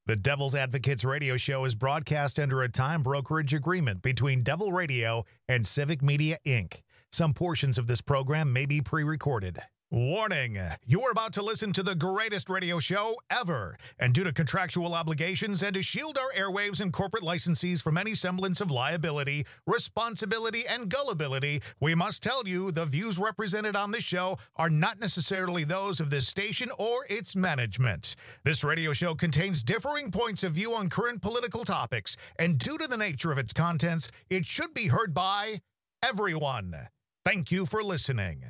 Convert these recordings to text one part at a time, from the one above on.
The Devil's Advocates radio show is broadcast under a time brokerage agreement between Devil Radio and Civic Media, Inc. Some portions of this program may be pre-recorded. Warning, you are about to listen to the greatest radio show ever. And due to contractual obligations and to shield our airwaves and corporate licensees from any semblance of liability, responsibility, and gullibility, we must tell you the views represented on this show are not necessarily those of this station or its management. This radio show contains differing points of view on current political topics, and due to the nature of its contents, it should be heard by everyone. Thank you for listening.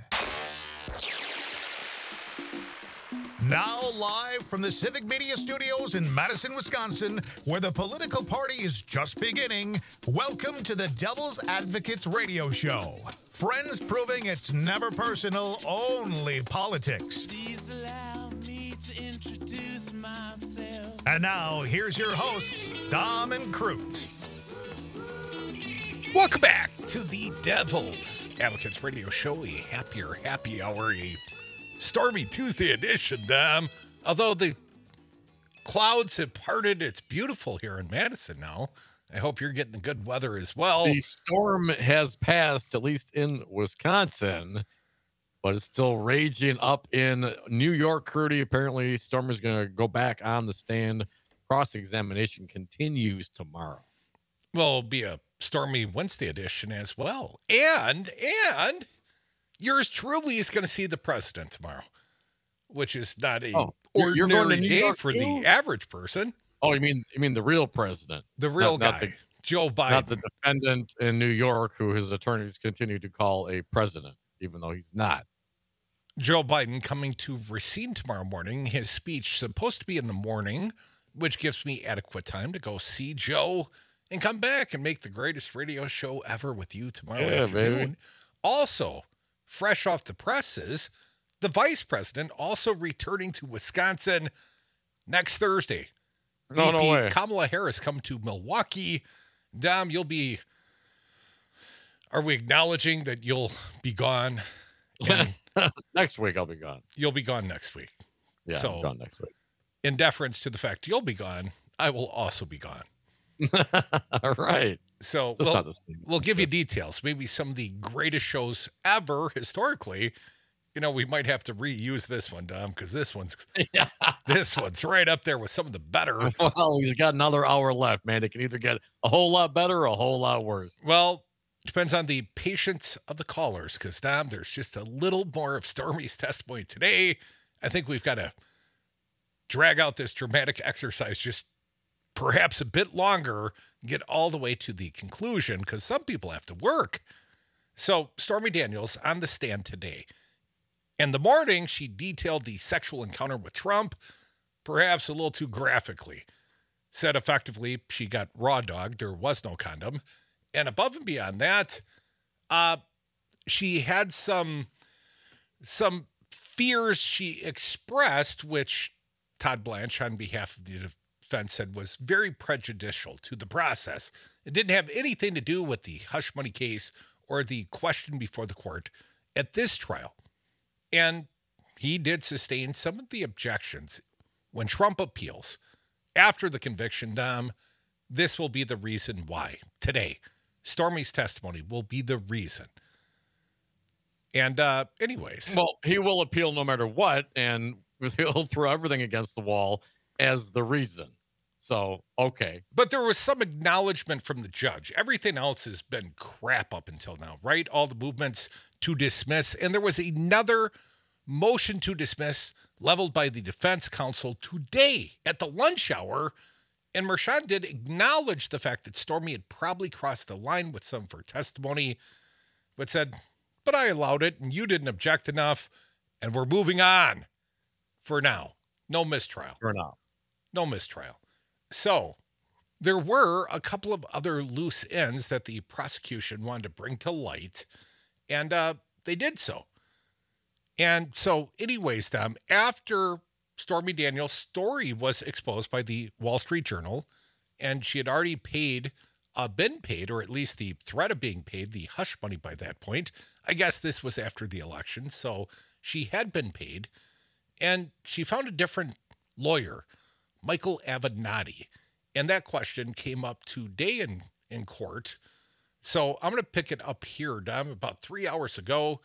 Now live from the Civic Media Studios in Madison, Wisconsin, where the political party is just beginning, welcome to the Devil's Advocates radio show. Friends proving it's never personal, only politics. Please allow me to introduce myself. And now, here's your hosts, Dom and Crute. Welcome back to the Devil's Advocates radio show, a happy hour, a stormy Tuesday edition, Dom. Although the clouds have parted, it's beautiful here in Madison now. I hope you're getting the good weather as well. The storm has passed, at least in Wisconsin, but it's still raging up in New York. Crudy, apparently, storm is going to go back on the stand. Cross-examination continues tomorrow. Well, it'll be a stormy Wednesday edition as well. And yours truly is going to see the president tomorrow, which is not a ordinary day for the average person. Oh, you mean the real president? The real guy, Joe Biden. Not the defendant in New York who his attorneys continue to call a president, even though he's not. Joe Biden coming to Racine tomorrow morning. His speech supposed to be in the morning, which gives me adequate time to go see Joe and come back and make the greatest radio show ever with you tomorrow afternoon. Baby. Also, fresh off the presses, the vice president also returning to Wisconsin next Thursday. No way. Kamala Harris come to Milwaukee. Dom, are we acknowledging that you'll be gone? Next week I'll be gone. You'll be gone next week. Yeah, so, I'm gone next week. In deference to the fact you'll be gone, I will also be gone. All right. So we'll give you details. Maybe some of the greatest shows ever historically. You know, we might have to reuse this one, Dom, because this one's right up there with some of the better. Well, he's got another hour left, man. It can either get a whole lot better or a whole lot worse. Well, depends on the patience of the callers, because, Dom, there's just a little more of Stormy's testimony today. I think we've got to drag out this dramatic exercise just perhaps a bit longer, get all the way to the conclusion, because some people have to work. So Stormy Daniels on the stand today. In the morning, she detailed the sexual encounter with Trump, perhaps a little too graphically. Said effectively she got raw dogged, there was no condom. And above and beyond that, she had some fears she expressed, which Todd Blanche, on behalf of the defense, said was very prejudicial to the process. It didn't have anything to do with the hush money case or the question before the court at this trial. And he did sustain some of the objections. When Trump appeals after the conviction, Dom, this will be the reason why. Today, Stormy's testimony will be the reason. And anyways. Well, he will appeal no matter what, and he'll throw everything against the wall as the reason. So, okay. But there was some acknowledgement from the judge. Everything else has been crap up until now, right? All the movements to dismiss. And there was another motion to dismiss leveled by the defense counsel today at the lunch hour. And Mershon did acknowledge the fact that Stormy had probably crossed the line with some of her testimony, but said, but I allowed it and you didn't object enough. And we're moving on for now. No mistrial. For now. No mistrial. So there were a couple of other loose ends that the prosecution wanted to bring to light, and they did so. And so anyways, Dom, after Stormy Daniels' story was exposed by the Wall Street Journal, and she had already been paid, or at least the threat of being paid, the hush money by that point. I guess this was after the election, so she had been paid, and she found a different lawyer, Michael Avenatti. And that question came up today in court. So I'm going to pick it up here, Dom. About 3 hours ago,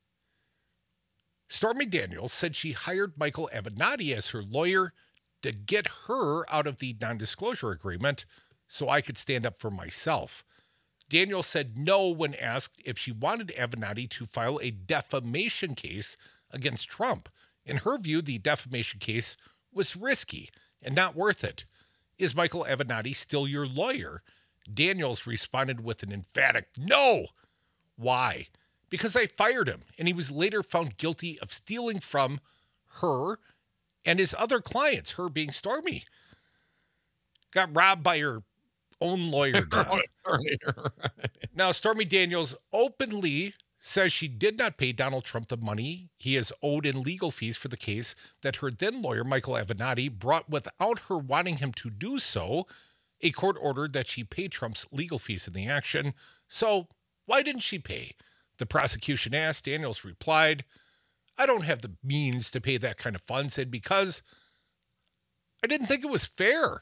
Stormy Daniels said she hired Michael Avenatti as her lawyer to get her out of the non-disclosure agreement so I could stand up for myself. Daniels said no when asked if she wanted Avenatti to file a defamation case against Trump. In her view, the defamation case was risky and not worth it. Is Michael Avenatti still your lawyer? Daniels responded with an emphatic no. Why? Because I fired him, and he was later found guilty of stealing from her and his other clients, her being Stormy. Got robbed by her own lawyer, Dom. Now, Stormy Daniels openly says she did not pay Donald Trump the money he is owed in legal fees for the case that her then lawyer, Michael Avenatti, brought without her wanting him to do so. A court ordered that she pay Trump's legal fees in the action. So why didn't she pay? The prosecution asked. Daniels replied, I don't have the means to pay that kind of funds, and because I didn't think it was fair.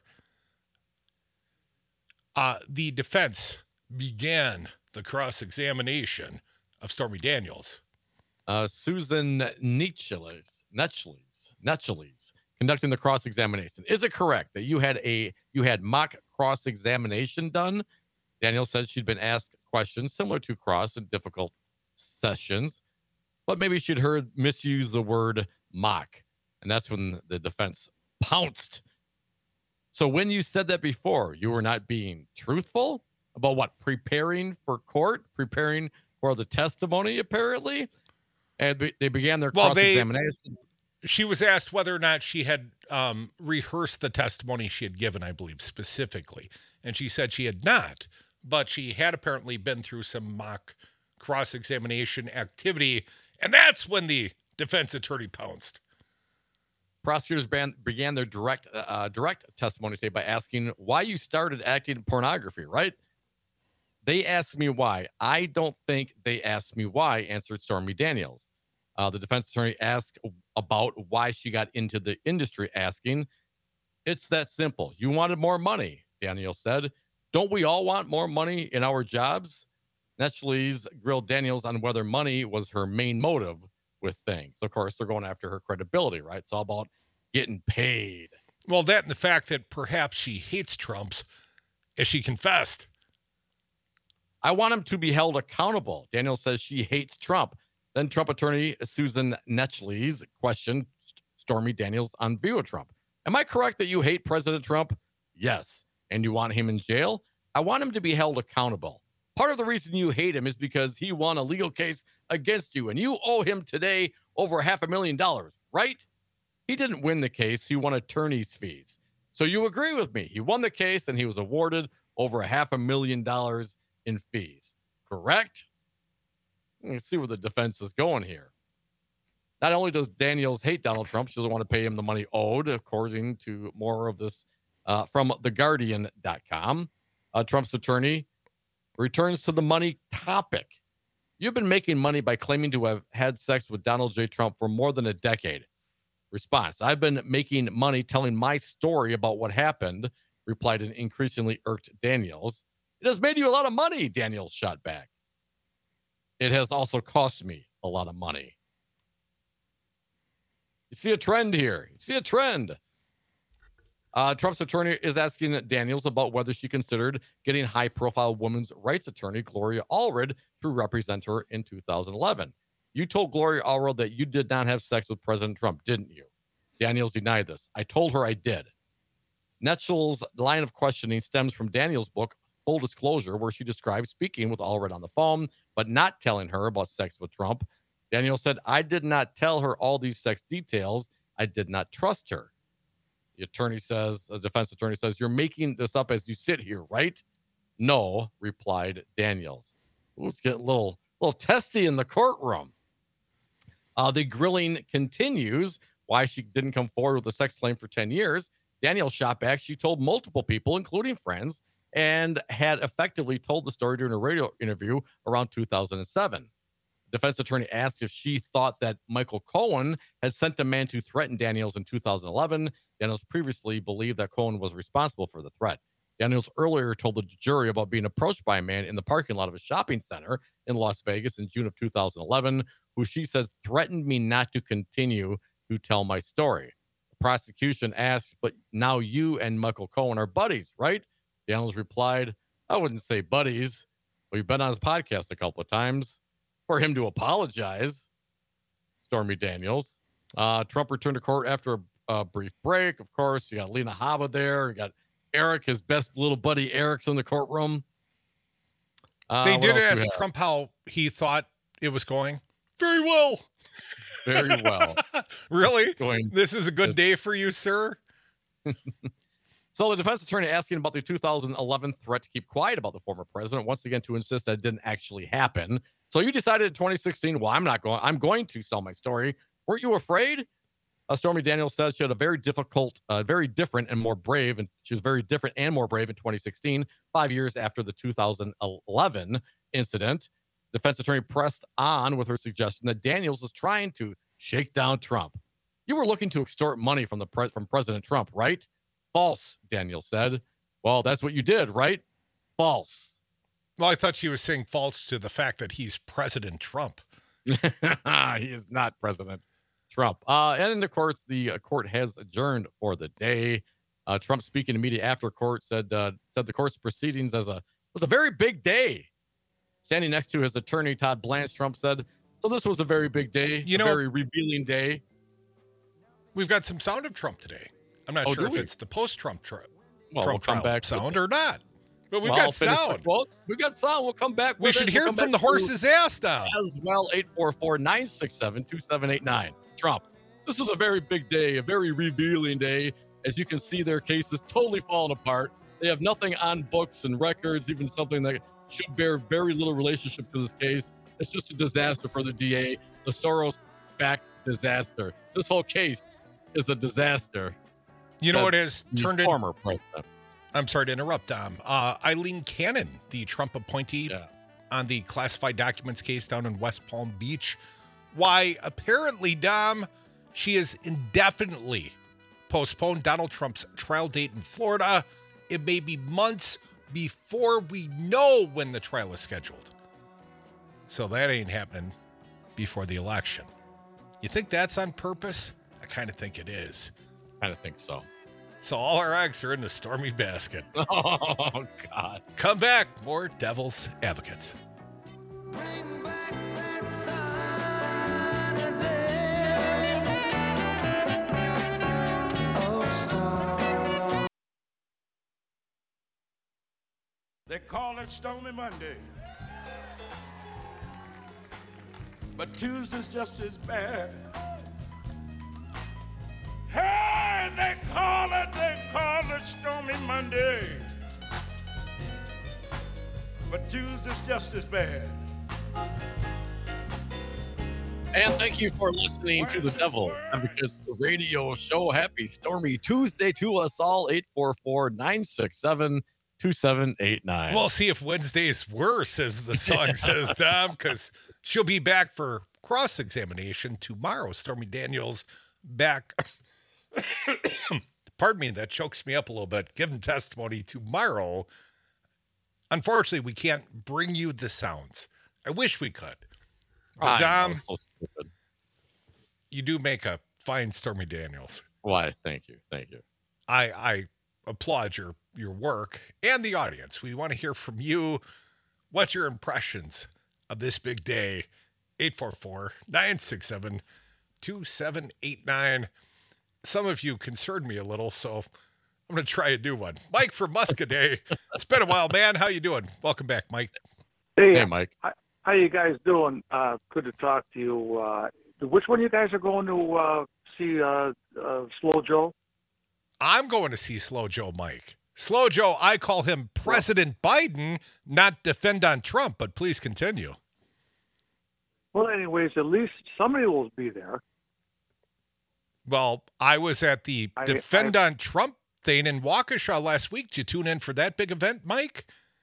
The defense began the cross-examination of Stormy Daniels. Susan Necheles conducting the cross-examination. Is it correct that you had mock cross-examination done? Daniel says she'd been asked questions similar to cross in difficult sessions, but maybe she'd heard misuse the word mock, and that's when the defense pounced. So when you said that before, you were not being truthful about what? Preparing for court, preparing for the testimony, apparently. And they began their cross-examination. She was asked whether or not she had rehearsed the testimony she had given, I believe, specifically. And she said she had not, but she had apparently been through some mock cross-examination activity. And that's when the defense attorney pounced. Prosecutors began their direct testimony today by asking why you started acting in pornography, right? They asked me why. I don't think they asked me why, answered Stormy Daniels. The defense attorney asked about why she got into the industry, asking, it's that simple. You wanted more money, Daniels said. Don't we all want more money in our jobs? Necheles grilled Daniels on whether money was her main motive with things. Of course, they're going after her credibility, right? It's all about getting paid. Well, that and the fact that perhaps she hates Trump, as she confessed. I want him to be held accountable. Daniels says she hates Trump. Then Trump attorney Susan Necheles questioned Stormy Daniels on view of Trump. Am I correct that you hate President Trump? Yes. And you want him in jail? I want him to be held accountable. Part of the reason you hate him is because he won a legal case against you, and you owe him today over $500,000, right? He didn't win the case. He won attorney's fees. So you agree with me. He won the case, and he was awarded over $500,000 in fees, correct? Let's see where the defense is going here. Not only does Daniels hate Donald Trump, she doesn't want to pay him the money owed, according to more of this from TheGuardian.com. Trump's attorney returns to the money topic. You've been making money by claiming to have had sex with Donald J. Trump for more than a decade. Response: I've been making money telling my story about what happened, replied an increasingly irked Daniels. It has made you a lot of money, Daniels shot back. It has also cost me a lot of money. You see a trend here. You see a trend. Trump's attorney is asking Daniels about whether she considered getting high-profile women's rights attorney Gloria Allred to represent her in 2011. You told Gloria Allred that you did not have sex with President Trump, didn't you? Daniels denied this. I told her I did. Necheles' line of questioning stems from Daniels' book, Full Disclosure, where she described speaking with Allred on the phone, but not telling her about sex with Trump. Daniels said, I did not tell her all these sex details. I did not trust her. The defense attorney says, you're making this up as you sit here, right? No, replied Daniels. Ooh, it's getting a little testy in the courtroom. The grilling continues. Why she didn't come forward with a sex claim for 10 years. Daniels shot back. She told multiple people, including friends, and had effectively told the story during a radio interview around 2007. Defense attorney asked if she thought that Michael Cohen had sent a man to threaten Daniels in 2011. Daniels previously believed that Cohen was responsible for the threat. Daniels earlier told the jury about being approached by a man in the parking lot of a shopping center in Las Vegas in June of 2011, who she says threatened me not to continue to tell my story. The prosecution asked, but now you and Michael Cohen are buddies, right? Daniels replied, I wouldn't say buddies. We've been on his podcast a couple of times. For him to apologize, Stormy Daniels. Trump returned to court after a brief break. Of course, you got Lena Haba there. You got Eric, his best little buddy Eric's in the courtroom. They did ask Trump how he thought it was going. Very well. Very well. Really? This is a good day for you, sir? So the defense attorney asking about the 2011 threat to keep quiet about the former president, once again to insist that it didn't actually happen. So you decided in 2016, well, I'm going to sell my story. Weren't you afraid? Stormy Daniels says she had a very different and more brave, and she was very different and more brave in 2016, 5 years after the 2011 incident. Defense attorney pressed on with her suggestion that Daniels was trying to shake down Trump. You were looking to extort money from President Trump, right? False, Daniels said. Well, that's what you did, right? False. Well, I thought she was saying false to the fact that he's President Trump. He is not President Trump. And in the courts, the court has adjourned for the day. Trump, speaking to media after court, said the court's proceedings was a very big day. Standing next to his attorney, Todd Blanche, Trump said, so this was a very big day, a very revealing day. We've got some sound of Trump today. I'm not sure if it's the post-Trump Trump we'll come back sound or not. But we've got sound. We've got sound. We'll come back. We should hear it from the horse's ass down. As well, 844-967-2789. Trump, this was a very big day, a very revealing day. As you can see, their case is totally falling apart. They have nothing on books and records, even something that should bear very little relationship to this case. It's just a disaster for the DA, the Soros-backed disaster. This whole case is a disaster. You know what has turned in? Former president. I'm sorry to interrupt, Dom. Eileen Cannon, the Trump appointee on the classified documents case down in West Palm Beach. Why, apparently, Dom, she has indefinitely postponed Donald Trump's trial date in Florida. It may be months before we know when the trial is scheduled. So that ain't happening before the election. You think that's on purpose? I kind of think it is. I think so. So all our eggs are in the Stormy basket. Oh, God. Come back. More Devil's Advocates. Bring back that sunny day. Oh, star. They call it Stormy Monday. But Tuesday's just as bad. Hey, they call it Stormy Monday. But Tuesday's just as bad. And thank you for listening to the Devil Advocates Radio Show. Happy Stormy Tuesday to us all. 844-967-2789. We'll see if Wednesday's worse, as the song says, Tom, because she'll be back for cross-examination tomorrow. Stormy Daniels back. Pardon me, that chokes me up a little bit. Giving testimony tomorrow. Unfortunately, we can't bring you the sounds. I wish we could. But Dom, so stupid. You do make a fine Stormy Daniels. Why? Thank you. I applaud your work and the audience. We want to hear from you. What's your impressions of this big day? 844-967-2789. Some of you concerned me a little, so I'm going to try a new one. Mike from Muscadet. It's been a while, man. How you doing? Welcome back, Mike. Hey, Mike. How you guys doing? Good to talk to you. Which one of you guys are going to see Slow Joe? I'm going to see Slow Joe, Mike. Slow Joe, I call him President Biden, not defend on Trump, but please continue. Well, anyways, at least somebody will be there. Well, I was at the Defend on Trump thing in Waukesha last week. Did you tune in for that big event, Mike?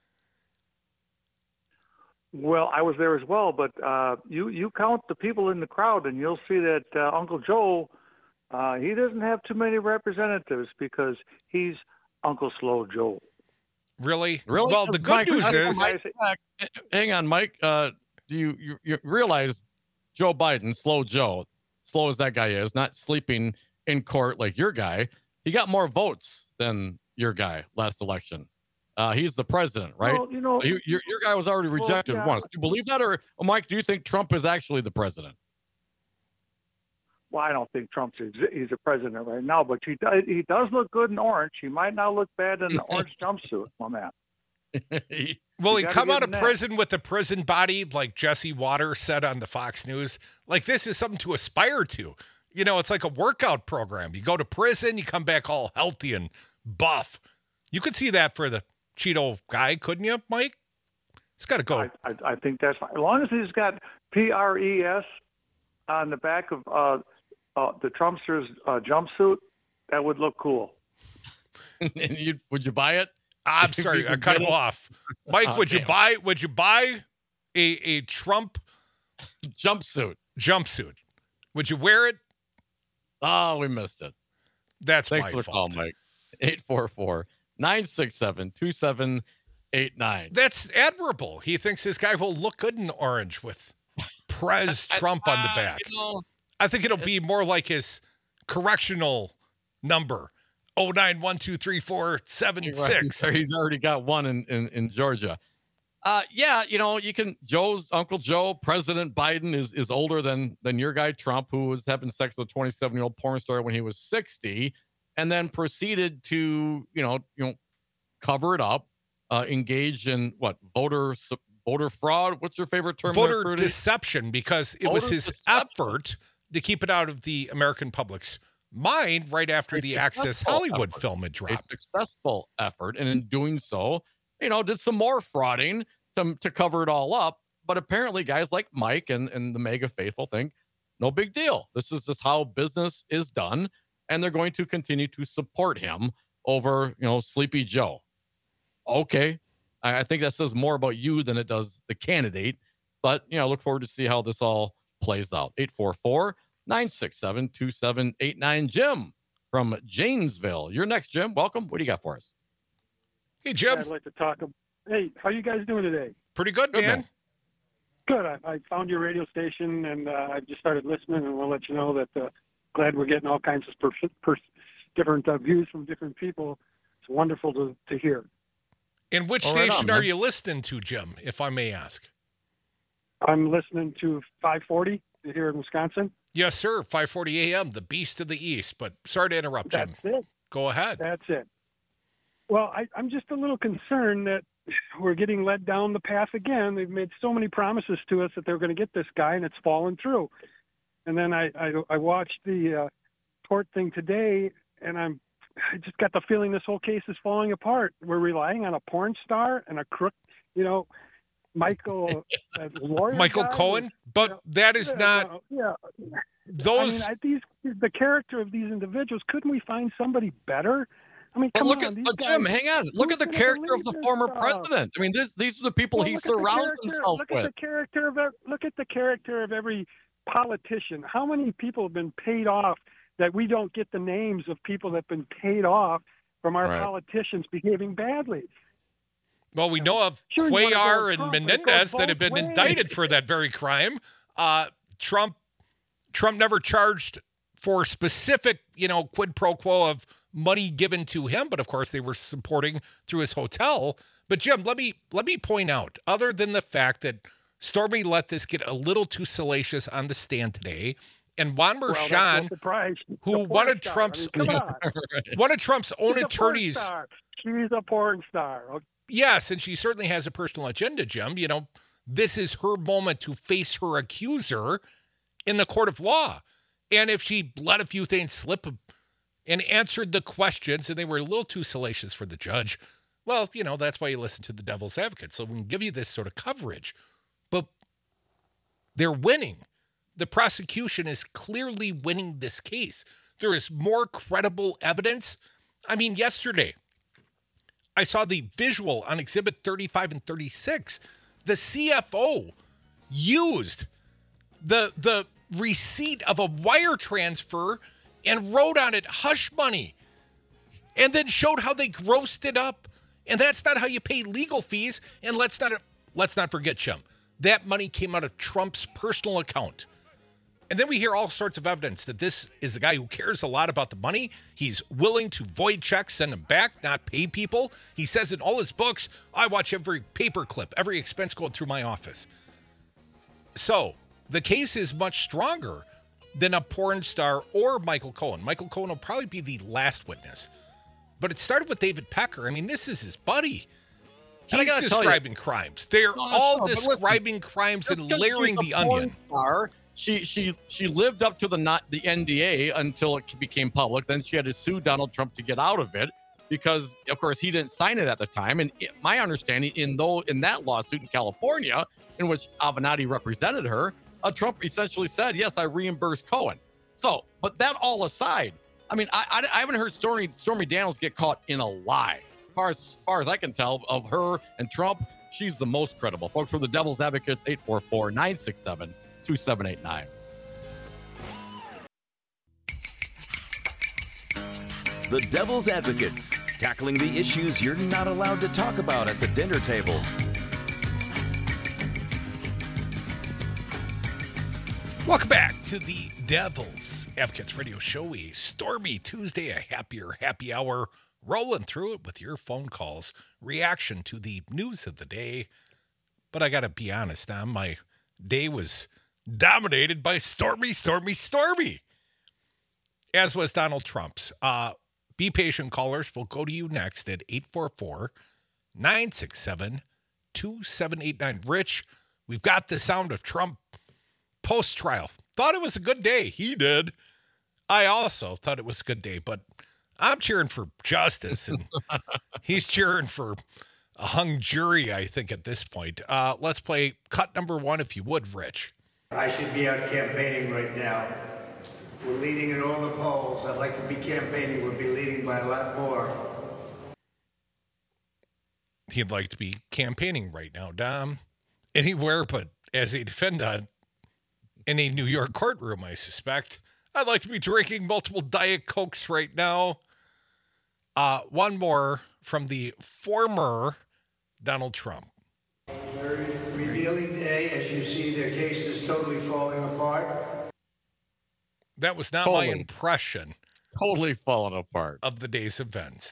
Well, I was there as well, but you count the people in the crowd, and you'll see that Uncle Joe He doesn't have too many representatives because he's Uncle Slow Joe. Really? Really? Well, the good Mike, news is hang on, Mike. Do you realize Joe Biden, Slow Joe, slow as that guy is, not sleeping in court like your guy, he got more votes than your guy last election. He's the president, right? Well, you know, Your guy was already rejected yeah. once. Do you believe that, or Mike? Do you think Trump is actually the president? well, I don't think he's a president right now, but he does look good in orange. He might not look bad in the orange jumpsuit, my man. Will he gotta come give out of him that. prison with a prison body like Jesse Waters said on the Fox News? Like, this is something to aspire to. You know, it's like a workout program. You go to prison, you come back all healthy and buff. You could see that for the Cheeto guy, couldn't you, Mike? He's got to go. I think that's fine. As long as he's got PRES on the back of the Trumpster's jumpsuit, that would look cool. And would you buy it? I'm If sorry, you I could cut get him it? off. Mike, would you Damn. buy a Trump Jumpsuit. jumpsuit? Would you wear it? Oh, we missed it. That's Thanks my for the call, fault. Mike. 844-967-2789. That's admirable. He thinks this guy will look good in orange with Prez Trump on the back. You know, I think it'll be more like his correctional number. 0912347 he's already got one in Georgia. Yeah, you know, you can. Uncle Joe, President Biden is older than your guy Trump, who was having sex with a 27-year-old porn star when he was 60, and then proceeded to cover it up, engage in voter fraud. What's your favorite term? Voter deception, because it was Voter his deception. effort to keep it out of the American public's mind right after A the Access successful Hollywood effort. film had A dropped. successful effort, and in doing so, did some more frauding to cover it all up. But apparently, guys like Mike and the mega faithful think no big deal. This is just how business is done, and they're going to continue to support him over Sleepy Joe. Okay, I think that says more about you than it does the candidate. But look forward to see how this all plays out. 844-967-2789. Jim from Janesville. You're next, Jim. Welcome. What do you got for us? Hey, Jim. I'd like to talk. Hey, how you guys doing today? Pretty good, Good, man. man. Good. I found your radio station and I just started listening, and we'll let you know that glad we're getting all kinds of different views from different people. It's wonderful to hear. And which Well, right station on, are man. you listening to, Jim, if I may ask? I'm listening to 540 here in Wisconsin. Yes, sir. 540 a.m., the beast of the East. But sorry to interrupt, Jim. That's it. Go ahead. That's it. Well, I'm just a little concerned that we're getting led down the path again. They've made so many promises to us that they're going to get this guy, and it's fallen through. And then I watched the court thing today, and I just got the feeling this whole case is falling apart. We're relying on a porn star and a crook, Michael lawyer Michael guy Cohen? was, But that is not those. the character of these individuals. Couldn't we find somebody better? I mean, But come look on, at these but guys, Jim, hang on. Look who's at the gonna character of believe the this former stuff? president. I mean, these are the people Well, he look at the surrounds character- himself look with. At the character of look at the character of every politician. How many people have been paid off that we don't get the names of people that have been paid off from our Right. politicians behaving badly? Well, we know of Sure, you wanna go Cuellar with and Trump, but it Menendez goes that have both been ways. indicted for that very crime. Trump never charged for specific, quid pro quo of money given to him, but of course they were supporting through his hotel. But Jim, let me point out, other than the fact that Stormy let this get a little too salacious on the stand today, and Juan Well, that's Merchan, no surprise. who The porn one of star. Trump's I mean, come on. one of Trump's own She's a porn attorneys. star. She's a porn star. Okay. Yes, and she certainly has a personal agenda, Jim. This is her moment to face her accuser in the court of law. And if she let a few things slip and answered the questions, and they were a little too salacious for the judge, well, that's why you listen to the devil's advocate. So we can give you this sort of coverage. But they're winning. The prosecution is clearly winning this case. There is more credible evidence. I mean, yesterday, I saw the visual on Exhibit 35 and 36. The CFO used the receipt of a wire transfer and wrote on it hush money and then showed how they grossed it up. And that's not how you pay legal fees. And let's not forget, Chum, that money came out of Trump's personal account. And then we hear all sorts of evidence that this is a guy who cares a lot about the money. He's willing to void checks, send them back, not pay people. He says in all his books, I watch every paper clip, every expense going through my office. So the case is much stronger than a porn star or Michael Cohen. Michael Cohen will probably be the last witness. But it started with David Pecker. I mean, this is his buddy. He's describing crimes. They're all describing crimes and layering the onion. Star, she lived up to the NDA until it became public. Then she had to sue Donald Trump to get out of it because, of course, he didn't sign it at the time. And my understanding, in that lawsuit in California, in which Avenatti represented her, Trump essentially said, yes, I reimbursed Cohen. So, but that all aside, I mean, I haven't heard Stormy Daniels get caught in a lie. As far as I can tell of her and Trump, she's the most credible. Folks, for the Devil's Advocates, 844-967-2789. The Devil's Advocates, tackling the issues you're not allowed to talk about at the dinner table. Welcome back to the Devil's Advocates Radio Show. A stormy Tuesday, a happier happy hour, rolling through it with your phone calls, reaction to the news of the day. But I got to be honest, Tom, my day was dominated by stormy, as was Donald Trump's. Be patient, callers. We'll go to you next at 844-967-2789. Rich, we've got the sound of Trump post-trial. Thought it was a good day. He did. I also thought it was a good day, but I'm cheering for justice, and he's cheering for a hung jury, I think, at this point. Let's play cut number one, if you would, Rich. I should be out campaigning right now. We're leading in all the polls. I'd like to be campaigning. We'll be leading by a lot more. He'd like to be campaigning right now, Dom. Anywhere but as a defendant in a New York courtroom, I suspect. I'd like to be drinking multiple Diet Cokes right now. One more from the former Donald Trump. Very revealing day. As you see, their case is totally falling apart. That was not my impression. Totally falling apart. Of the day's events.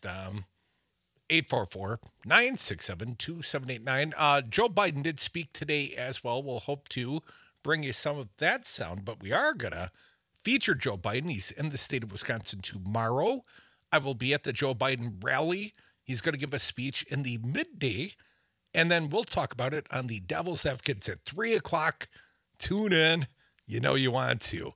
844-967-2789. Joe Biden did speak today as well. We'll hope to bring you some of that sound, but we are going to feature Joe Biden. He's in the state of Wisconsin tomorrow. I will be at the Joe Biden rally. He's going to give a speech in the midday, and then we'll talk about it on the Devil's Advocates at 3 o'clock. Tune in. You know you want to.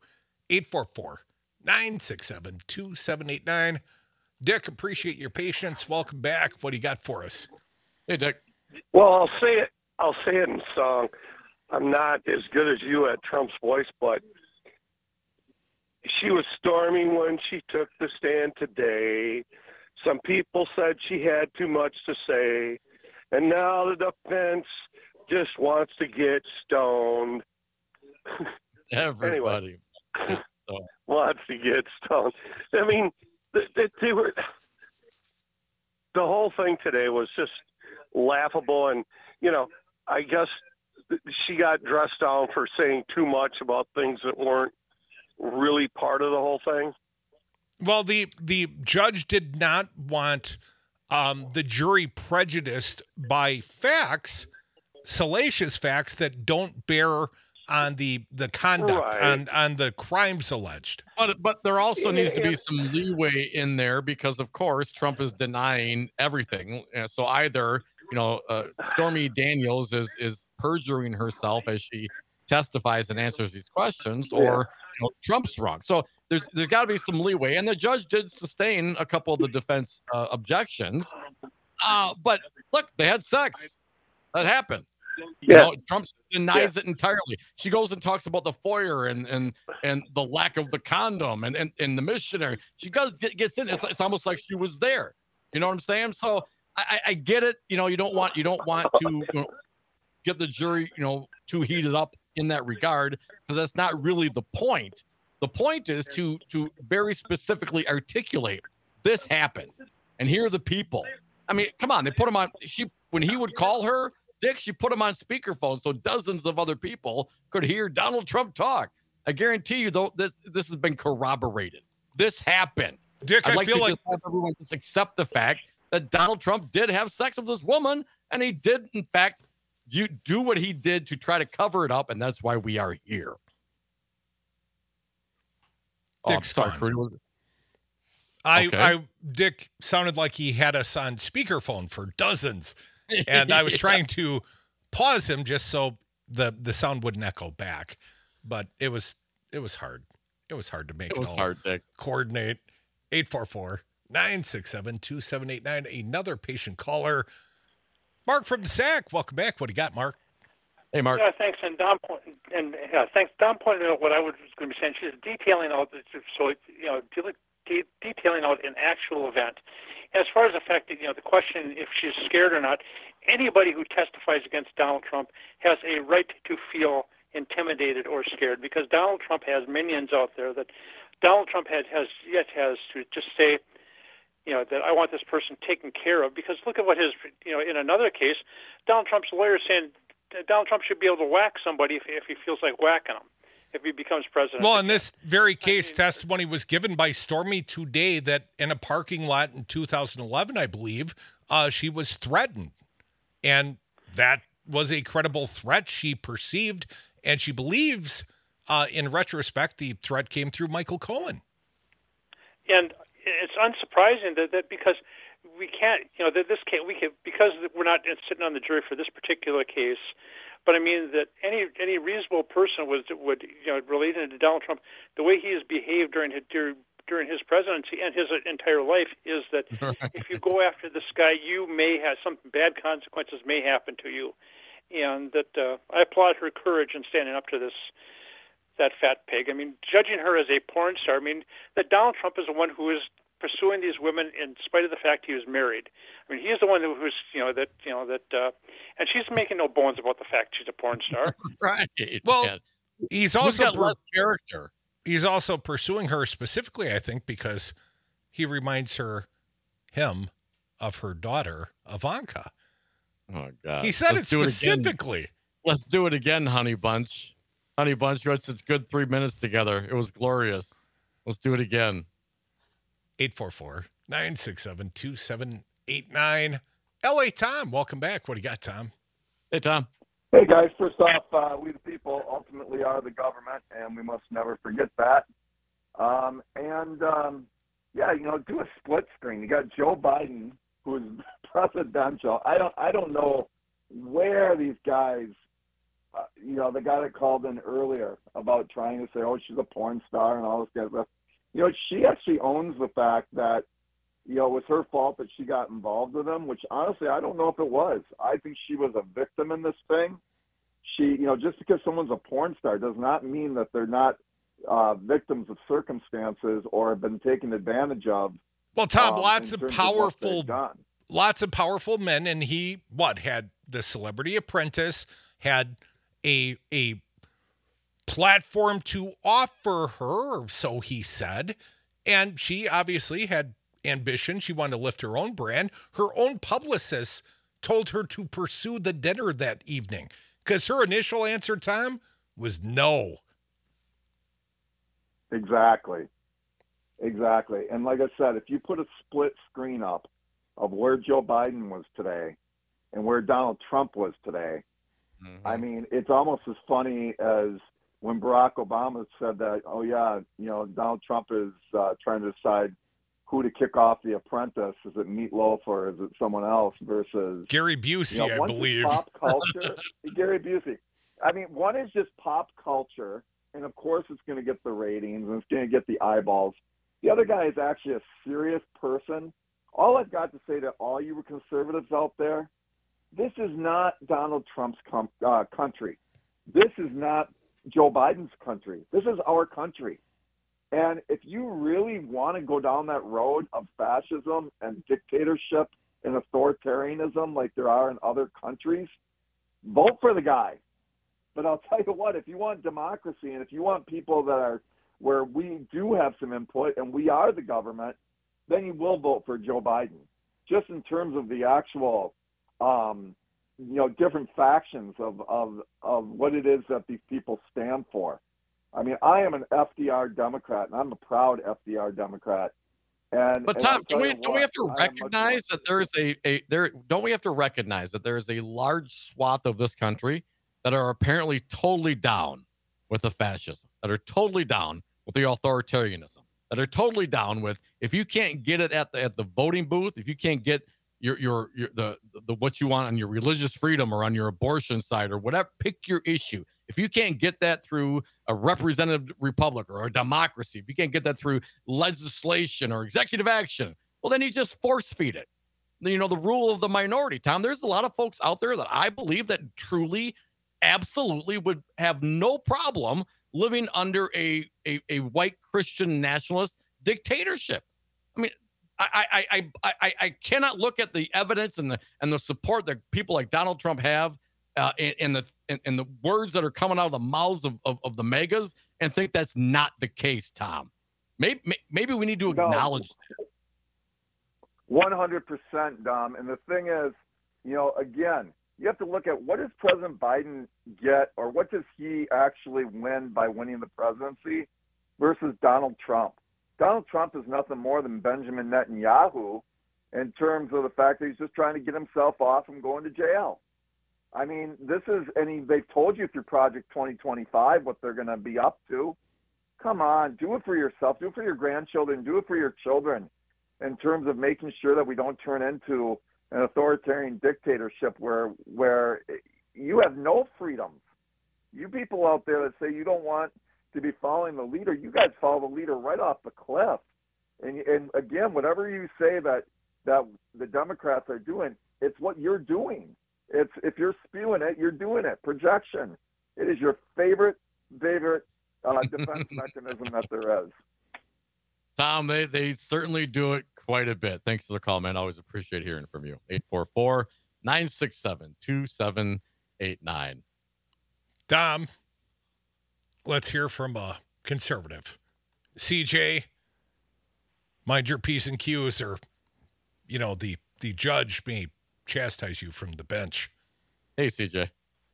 844-967-2789. Dick, appreciate your patience. Welcome back. What do you got for us? Hey, Dick. Well, I'll say it in song. I'm not as good as you at Trump's voice, but she was storming when she took the stand today. Some people said she had too much to say, and now the defense just wants to get stoned. Everybody wants to get stoned. I mean, they were. The whole thing today was just laughable, and I guess she got dressed down for saying too much about things that weren't really part of the whole thing. Well, the judge did not want the jury prejudiced by facts, salacious facts that don't bear on the conduct, right, on the crimes alleged. But there also needs to be some leeway in there because, of course, Trump is denying everything. So either Stormy Daniels is perjuring herself as she testifies and answers these questions, or Trump's wrong. So there's got to be some leeway, and the judge did sustain a couple of the defense objections. But look, they had sex. That happened. Trump denies it entirely. She goes and talks about the foyer and the lack of the condom and the missionary. She gets in. It's almost like she was there. You know what I'm saying? So I get it. You don't want to get the jury too heated up in that regard, because that's not really the point. The point is to very specifically articulate this happened, and here are the people. I mean, come on, they put him on. When he would call her, Dick, she put him on speakerphone so dozens of other people could hear Donald Trump talk. I guarantee you, though, this has been corroborated. This happened. Dick, I'd I feel like just have everyone just accept the fact that Donald Trump did have sex with this woman, and he did, in fact, do what he did to try to cover it up, and that's why we are here. Dick's sorry, gone. Okay. Dick sounded like he had us on speakerphone for dozens, and I was trying to pause him just so the sound wouldn't echo back, but it was hard. It was hard to make it all hard, Dick. Coordinate. 844-967-2789. Another patient caller. Mark from the SAC. Welcome back. What do you got, Mark? Hey, Mark. Yeah, thanks. And Don thanks. Don pointed out what I was going to be saying. She's detailing out, detailing out an actual event. As far as the fact that, the question if she's scared or not, anybody who testifies against Donald Trump has a right to feel intimidated or scared, because Donald Trump has minions out there that Donald Trump has to just say, that I want this person taken care of. Because look at what in another case, Donald Trump's lawyer is saying Donald Trump should be able to whack somebody if he feels like whacking them, if he becomes president. Well, in this very case, testimony was given by Stormy today that in a parking lot in 2011, I believe, she was threatened. And that was a credible threat she perceived, and she believes, in retrospect, the threat came through Michael Cohen. And it's unsurprising that because we can't, this case, because we're not sitting on the jury for this particular case, but I mean that any reasonable person would relating to Donald Trump, the way he has behaved during his presidency and his entire life is that if you go after this guy, you may have some bad consequences may happen to you, and that I applaud her courage in standing up to that fat pig. I mean, judging her as a porn star, I mean that Donald Trump is the one who is pursuing these women in spite of the fact he was married. I mean, he's the one who's and she's making no bones about the fact she's a porn star. Right. Well, Yeah. he's also got less character. He's also pursuing her specifically, I think, because he reminds him of her daughter, Ivanka. Oh, God. He said Let's it do specifically. again. Let's do it again, Honey Bunch. Honey Bunch, it's a good 3 minutes together. It was glorious. Let's do it again. 844-967-2789. L.A. Tom, welcome back. What do you got, Tom? Hey, Tom. Hey, guys. First off, we the people ultimately are the government, and we must never forget that. Do a split screen. You got Joe Biden, who is presidential. I don't know where these guys, the guy that called in earlier about trying to say, oh, she's a porn star and all this kind of stuff. She actually owns the fact that, it was her fault that she got involved with him, which honestly, I don't know if it was. I think she was a victim in this thing. She, just because someone's a porn star does not mean that they're not victims of circumstances or have been taken advantage of. Well, Tom, lots of powerful men, and he had the Celebrity Apprentice, had a platform to offer her, so he said, and she obviously had ambition. She wanted to lift her own brand. Her own publicist told her to pursue the dinner that evening because her initial answer, Tom, was no. Exactly. And like I said, if you put a split screen up of where Joe Biden was today and where Donald Trump was today, mm-hmm. I mean, it's almost as funny as when Barack Obama said that, Donald Trump is trying to decide who to kick off The Apprentice. Is it Meatloaf or is it someone else versus Gary Busey, I believe. Pop culture. Gary Busey. I mean, one is just pop culture, and of course it's going to get the ratings and it's going to get the eyeballs. The other guy is actually a serious person. All I've got to say to all you conservatives out there, this is not Donald Trump's country. This is not Joe Biden's country. This is our country. And if you really want to go down that road of fascism and dictatorship and authoritarianism like there are in other countries, vote for the guy. But I'll tell you what, if you want democracy and if you want people that where we do have some input and we are the government, then you will vote for Joe Biden. Just in terms of the actual, different factions of what it is that these people stand for. I mean, I am an FDR Democrat, and I'm a proud FDR Democrat. But Tom, don't we have to recognize that there is don't we have to recognize that there is a large swath of this country that are apparently totally down with the fascism, that are totally down with the authoritarianism, that are totally down with, if you can't get it at the voting booth, if you can't get your what you want on your religious freedom or on your abortion side or whatever, pick your issue. If you can't get that through a representative republic or a democracy, if you can't get that through legislation or executive action, well, then you just force feed it. The rule of the minority, Tom. There's a lot of folks out there that I believe that truly, absolutely would have no problem living under a white Christian nationalist dictatorship. I mean, I cannot look at the evidence and the support that people like Donald Trump have and the words that are coming out of the mouths of the megas and think that's not the case, Tom. Maybe we need to acknowledge that. 100%, Dom. And the thing is, again, you have to look at what does President Biden get, or what does he actually win by winning the presidency versus Donald Trump. Donald Trump is nothing more than Benjamin Netanyahu in terms of the fact that he's just trying to get himself off from going to jail. I mean, they've told you through Project 2025 what they're going to be up to. Come on, do it for yourself, do it for your grandchildren, do it for your children in terms of making sure that we don't turn into an authoritarian dictatorship where you have no freedoms. You people out there that say you don't want to be following the leader, you guys follow the leader right off the cliff. And again, whatever you say that the Democrats are doing, it's what you're doing. It's if you're spewing it, you're doing it. Projection. It is your favorite defense mechanism that there is. Tom, they certainly do it quite a bit. Thanks for the call, man. Always appreciate hearing from you. 844-967-2789. Dom, let's hear from a conservative. CJ, mind your P's and Q's, or, the judge may chastise you from the bench. Hey, CJ.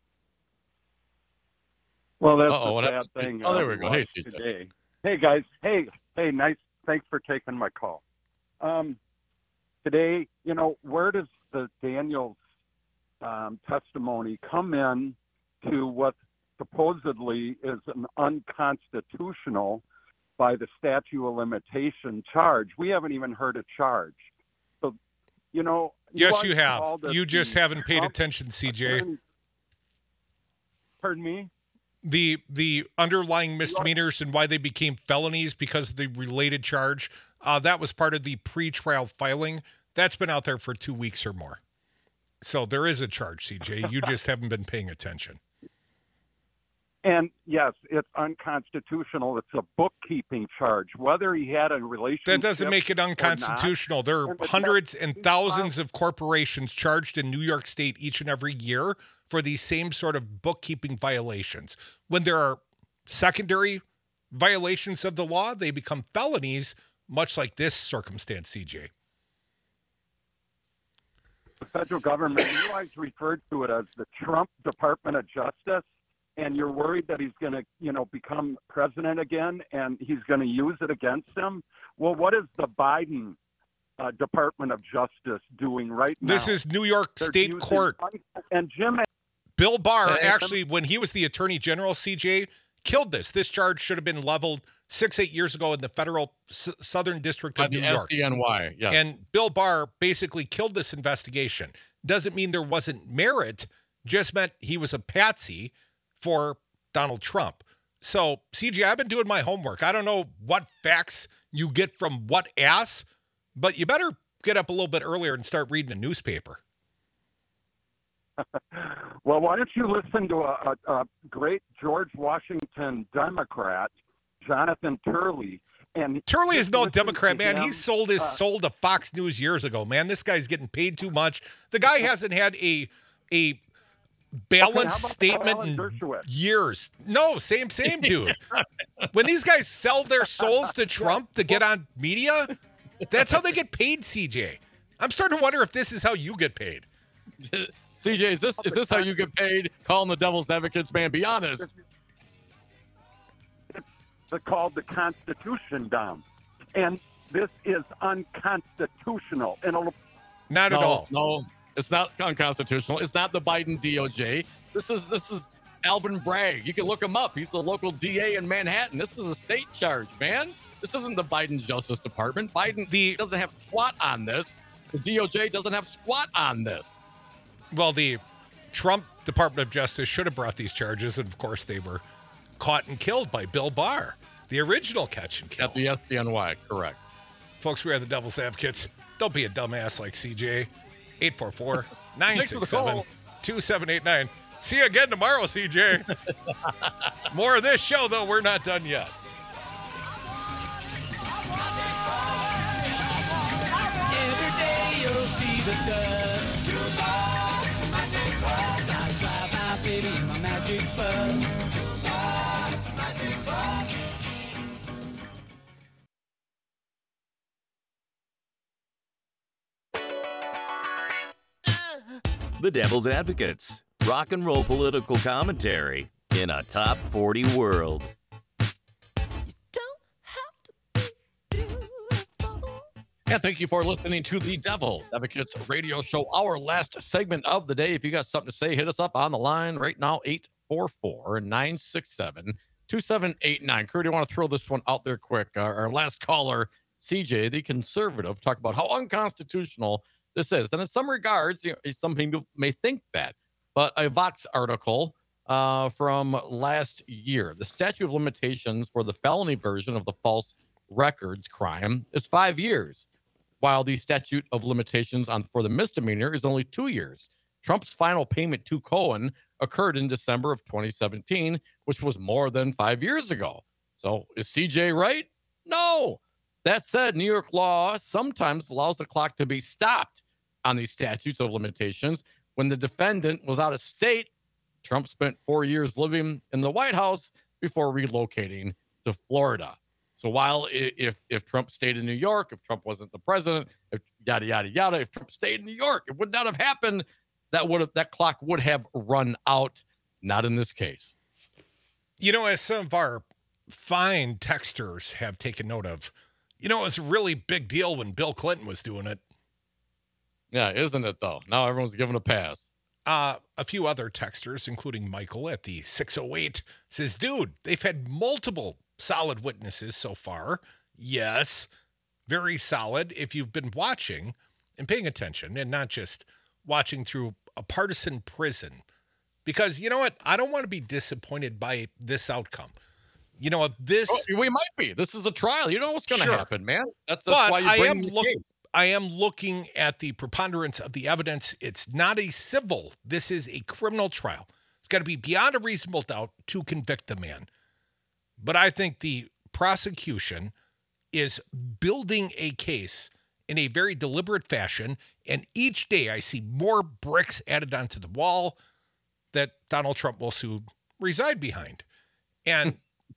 Well, that's the sad thing. Oh, there we go. Hey, CJ. Today. Hey, guys. Hey, nice. Thanks for taking my call. Today, where does the Daniels testimony come in to what supposedly is an unconstitutional by the statute of limitation charge? We haven't even heard a charge. So, Yes, you have. You just haven't paid attention, CJ. Pardon me? The underlying misdemeanors and why they became felonies because of the related charge, that was part of the pre-trial filing. That's been out there for 2 weeks or more. So there is a charge, CJ. You just haven't been paying attention. And yes, it's unconstitutional. It's a bookkeeping charge. Whether he had a relationship, that doesn't make it unconstitutional. There are hundreds and thousands of corporations charged in New York State each and every year for these same sort of bookkeeping violations. When there are secondary violations of the law, they become felonies, much like this circumstance, CJ. The federal government, you guys referred to it as the Trump Department of Justice. And you're worried that he's going to, become president again, and he's going to use it against him. Well, what is the Biden Department of Justice doing right now? This is New York State Court. And Jim, Bill Barr, actually, when he was the Attorney General, CJ, killed this. This charge should have been leveled 6-8 years ago in the federal Southern District of New York. SDNY, yes. And Bill Barr basically killed this investigation. Doesn't mean there wasn't merit, just meant he was a patsy for Donald Trump. So, CJ, I've been doing my homework. I don't know what facts you get from what ass, but you better get up a little bit earlier and start reading a newspaper. Well, why don't you listen to a great George Washington Democrat, Jonathan Turley. And Turley is no Democrat, man. He sold his soul to Fox News years ago, man. This guy's getting paid too much. The guy hasn't had a balanced how about statement Alan in Dershowitz? years. No, same, dude. When these guys sell their souls to Trump to get on media, that's how they get paid, CJ. I'm starting to wonder if this is how you get paid. CJ, is this how you get paid calling the devil's advocates, man? Be honest. It's called the Constitution, Dom. And this is unconstitutional. And Not at all. No, it's not unconstitutional. It's not the Biden DOJ. This is Alvin Bragg. You can look him up. He's the local DA in Manhattan. This is a state charge, man. This isn't the Biden Justice Department. Biden doesn't have squat on this. The DOJ doesn't have squat on this. Well, the Trump Department of Justice should have brought these charges, and of course they were caught and killed by Bill Barr, the original catch and kill. At the SDNY, correct. Folks, we are the Devil's Advocates. Don't be a dumbass like CJ. 844-967-2789. See you again tomorrow, CJ. More of this show, though. We're not done yet. Every day you'll see the dust. I drive my baby in my magic bus. The Devil's Advocates. Rock and roll political commentary in a top 40 world. Yeah, thank you for listening to the Devil's Advocates radio show, our last segment of the day. If you got something to say, hit us up on the line right now, 844-967-2789. Kurt, I want to throw this one out there quick. Our last caller, CJ, the conservative, talked about how unconstitutional this is. And in some regards, some people may think that. But a Vox article from last year, the statute of limitations for the felony version of the false records crime is 5 years, while the statute of limitations for the misdemeanor is only 2 years. Trump's final payment to Cohen occurred in December of 2017, which was more than 5 years ago. So is CJ right? No. That said, New York law sometimes allows the clock to be stopped on these statutes of limitations. When the defendant was out of state, Trump spent 4 years living in the White House before relocating to Florida. So while if Trump stayed in New York, if Trump wasn't the president, if yada, yada, yada, if Trump stayed in New York, it would not have happened. That clock would have run out. Not in this case. You know, as some of our fine texters have taken note of, it was a really big deal when Bill Clinton was doing it. Yeah, isn't it, though? Now everyone's given a pass. A few other texters, including Michael at the 608, says, dude, they've had multiple solid witnesses so far. Yes, very solid if you've been watching and paying attention and not just watching through a partisan prism. Because you know what? I don't want to be disappointed by this outcome. We might be. This is a trial. You know what's going to happen, man. That's but why you bring the case. I am looking at the preponderance of the evidence. It's not a civil. This is a criminal trial. It's got to be beyond a reasonable doubt to convict the man. But I think the prosecution is building a case in a very deliberate fashion. And each day I see more bricks added onto the wall that Donald Trump will soon reside behind. And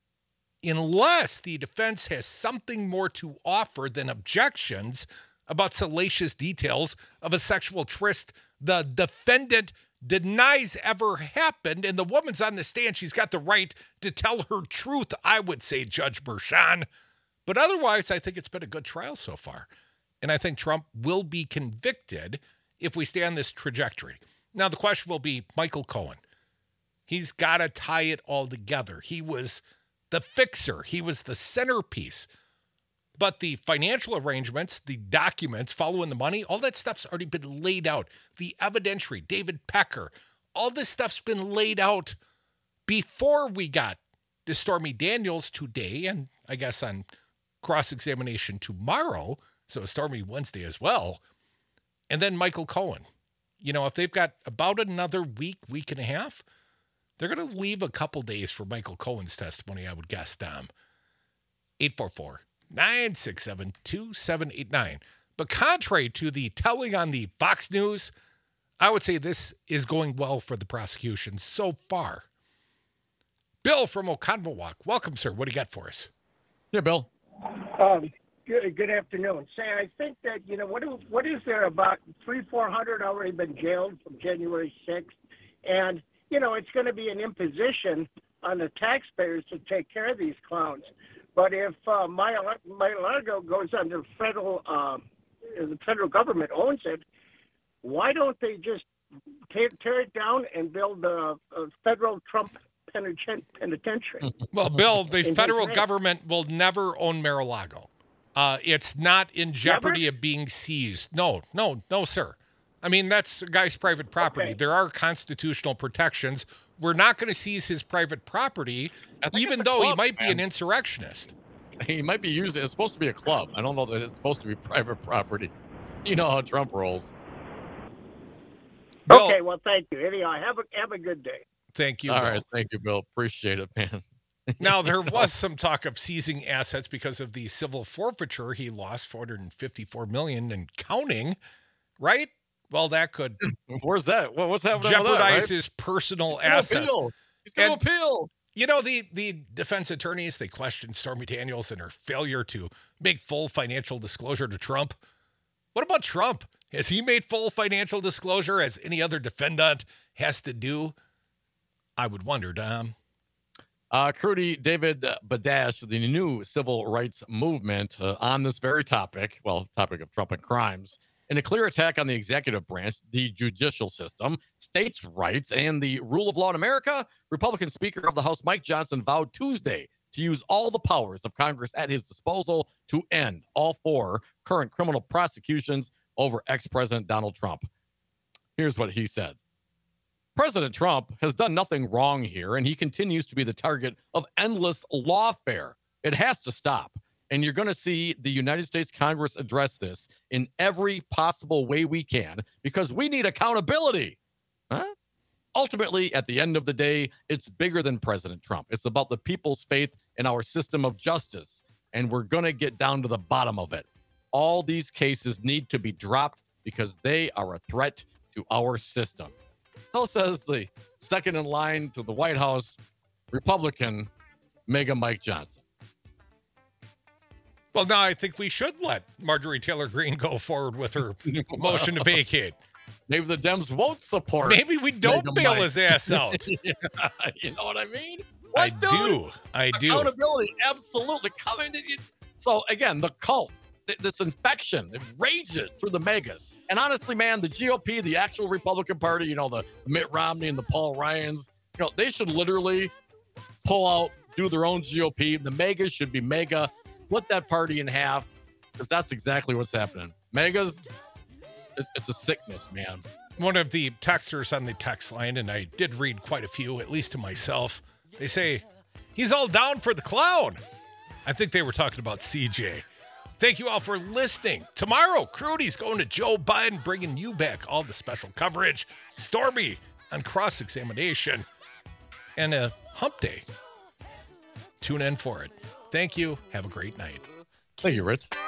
unless the defense has something more to offer than objections about salacious details of a sexual tryst the defendant denies ever happened, and the woman's on the stand, she's got the right to tell her truth, I would say, Judge Merchan. But otherwise, I think it's been a good trial so far. And I think Trump will be convicted if we stay on this trajectory. Now, the question will be Michael Cohen. He's got to tie it all together. He was the fixer. He was the centerpiece. But the financial arrangements, the documents following the money, all that stuff's already been laid out. The evidentiary, David Pecker, all this stuff's been laid out before we got to Stormy Daniels today, and I guess on cross-examination tomorrow, so Stormy Wednesday as well, and then Michael Cohen. If they've got about another week and a half, they're going to leave a couple days for Michael Cohen's testimony, I would guess, Dom. 844-967-2789. But contrary to the telling on the Fox News I would say this is going well for the prosecution so far. Bill from Oconomowoc. Welcome, sir. What do you got for us? Yeah, Bill. Good afternoon. Say, I think that, what is there about 300-400 already been jailed from January 6th? And, it's going to be an imposition on the taxpayers to take care of these clowns. But if Mar-a-Lago goes under the federal government owns it, why don't they just tear it down and build a federal Trump penitentiary? Well, Bill, the federal government will never own Mar-a-Lago. It's not in jeopardy of being seized. No, sir. I mean, that's a guy's private property. Okay. There are constitutional protections. We're not going to seize his private property, even though he might be an insurrectionist. He might be using it's supposed to be a club. I don't know that it's supposed to be private property. You know how Trump rolls. Bill, okay, well, thank you. Anyhow, have a good day. Thank you, All Bill. right, thank you, Bill. Appreciate it, man. Now, there was some talk of seizing assets because of the civil forfeiture. He lost $454 million and counting, right? Well, that could. Where's that? What's happening? Jeopardize his personal assets. Appeal. The defense attorneys, they questioned Stormy Daniels and her failure to make full financial disclosure to Trump. What about Trump? Has he made full financial disclosure as any other defendant has to do? I would wonder, Dom. Crudy, David Badash, the new civil rights movement on this very topic of Trump and crimes, in a clear attack on the executive branch, the judicial system, states' rights, and the rule of law in America, Republican Speaker of the House Mike Johnson vowed Tuesday to use all the powers of Congress at his disposal to end all 4 current criminal prosecutions over ex-President Donald Trump. Here's what he said. President Trump has done nothing wrong here, and he continues to be the target of endless lawfare. It has to stop. And you're going to see the United States Congress address this in every possible way we can, because we need accountability. Ultimately, at the end of the day, it's bigger than President Trump. It's about the people's faith in our system of justice, and we're going to get down to the bottom of it. All these cases need to be dropped because they are a threat to our system. So says the second in line to the White House, Republican Mega Mike Johnson. Well, now I think we should let Marjorie Taylor Greene go forward with her motion to vacate. Maybe the Dems won't support. Maybe we don't bail his ass out. Yeah, you know what I mean? I do. Accountability, absolutely. So again, the cult, this infection, it rages through the megas. And honestly, man, the GOP, the actual Republican Party, the Mitt Romney and the Paul Ryans, they should literally pull out, do their own GOP. The megas should be mega. Split that party in half, because that's exactly what's happening. Megas, it's a sickness, man. One of the texters on the text line, and I did read quite a few, at least to myself, they say, he's all down for the clown. I think they were talking about CJ. Thank you all for listening. Tomorrow, Crudy's going to Joe Biden, bringing you back all the special coverage. Stormy on cross-examination, and a hump day. Tune in for it. Thank you. Have a great night. Thank you, Rich.